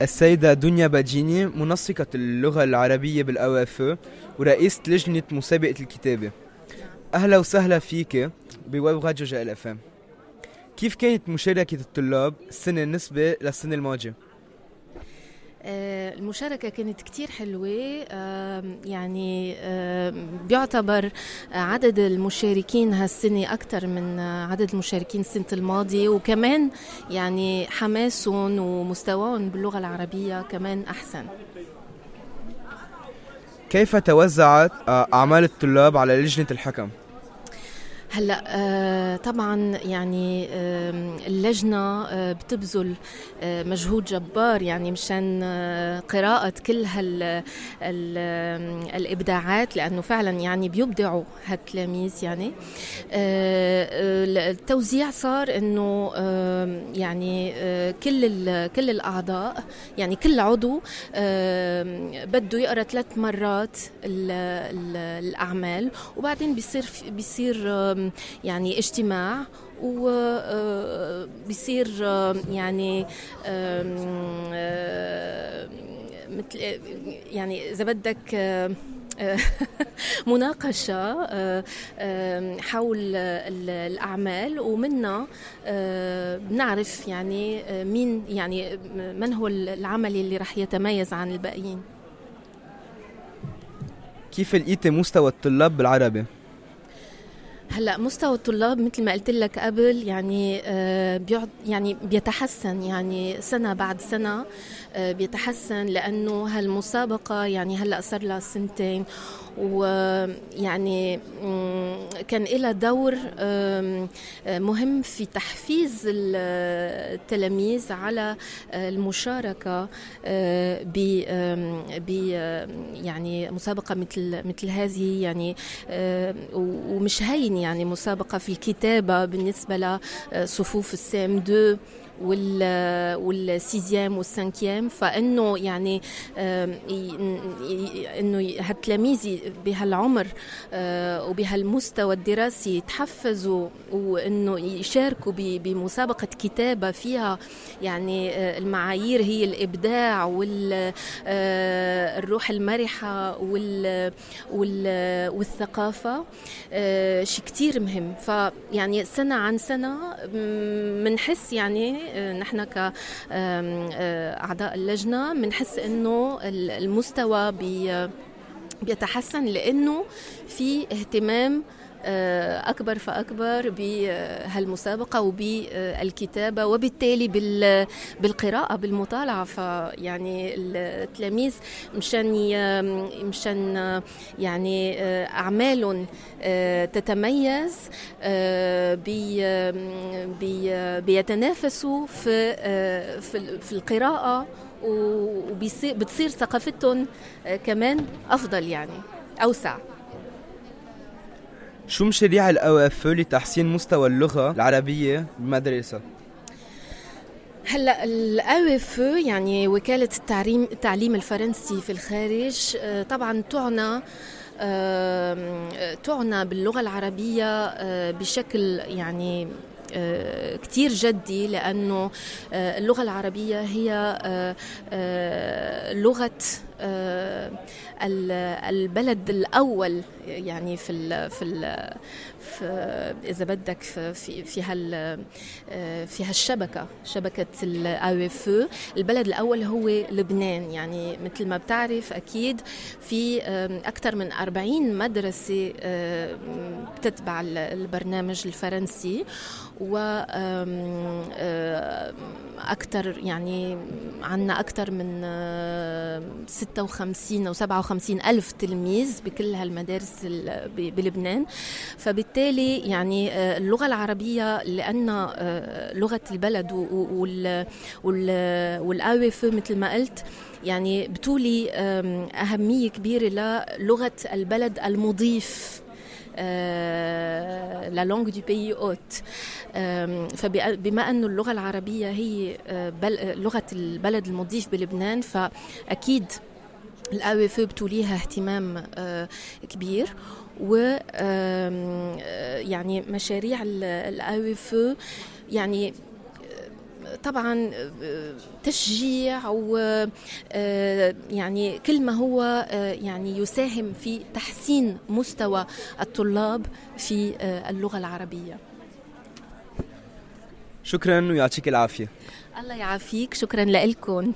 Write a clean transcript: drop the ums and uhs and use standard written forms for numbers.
السيدة دنيا باجيني، منسقة اللغة العربية بالأوافو ورئيسة لجنة مسابقة الكتابة. أهلا وسهلا فيك بويب راديو جائل اف ام. كيف كانت مشاركة الطلاب السنة بالنسبة للسنة الماضية؟ المشاركة كانت كتير حلوة. يعني بيعتبر عدد المشاركين هالسنة أكتر من عدد المشاركين السنة الماضية، وكمان يعني حماسهم ومستواهم باللغة العربية كمان أحسن. كيف توزعت أعمال الطلاب على لجنة الحكم؟ هلا طبعا يعني اللجنة بتبذل مجهود جبار يعني مشان قراءة كل الإبداعات، لأنه فعلا يعني بيبدعوا هالتلاميذ. يعني التوزيع صار إنه يعني كل الأعضاء، يعني كل عضو بده يقرأ 3 مرات الأعمال، وبعدين بيصير يعني اجتماع، وبيصير يعني مثل يعني إذا بدك مناقشة حول الأعمال، ومنها بنعرف يعني من هو العمل اللي رح يتميز عن الباقيين. كيف لقيت مستوى الطلاب بالعربي؟ هلا مستوى الطلاب مثل ما قلت لك قبل يعني يعني بيتحسن، يعني سنة بعد سنة بيتحسن، لأنه هالمسابقة يعني هلا صار لها 2 سنين، ويعني كان لها دور مهم في تحفيز التلاميذ على المشاركة ب يعني مسابقة مثل هذه. يعني ومش هين يعني مسابقة في الكتابة بالنسبة لصفوف السام 2 والسيزيام والسانكيام، فإنه يعني إنه هالتلاميذ بهالعمر وبهالمستوى الدراسي يتحفزوا، وإنه يشاركوا بمسابقة كتابة فيها يعني المعايير هي الإبداع والروح المرحة والثقافة، شيء كتير مهم. فيعني سنة عن سنة منحس يعني نحن كأعضاء اللجنة منحس إنه المستوى بيتحسن، لأنه في اهتمام أكبر فأكبر بهالمسابقة وبالكتابة، وبالتالي بالقراءة بالمطالعة. فيعني التلاميذ مشان يعني أعمالهم تتميز بيتنافسوا في القراءة، وبتصير ثقافتهم كمان أفضل يعني أوسع. شو مشاريع الأوافو لتحسين مستوى اللغة العربية بالمدرسة؟ هلا الأوافو يعني وكالة التعليم الفرنسي في الخارج طبعا تعنى باللغة العربية بشكل يعني كتير جدي، لأنه اللغة العربية هي لغة البلد الأول، يعني في إذا بدك في هالشبكة، شبكة الأوافو. البلد الأول هو لبنان. يعني مثل ما بتعرف أكيد في أكثر من 40 مدرسة بتتبع البرنامج الفرنسي، وأكثر يعني عنا أكثر من 56 أو 57 ألف تلميذ بكل هالمدارس بلبنان. فبالتالي يعني اللغة العربية لأنها لغة البلد والأوافو مثل ما قلت يعني بتولي أهمية كبيرة للغة البلد المضيف، la langue du pays hôte. فبما أنه اللغة العربية هي لغة البلد المضيف بلبنان، فأكيد الأوافو بتوليها اهتمام كبير. و يعني مشاريع الأوافو يعني طبعا تشجيع و يعني كل ما هو يعني يساهم في تحسين مستوى الطلاب في اللغة العربية. شكرا ويعطيك العافية. الله يعافيك، شكرا لكم.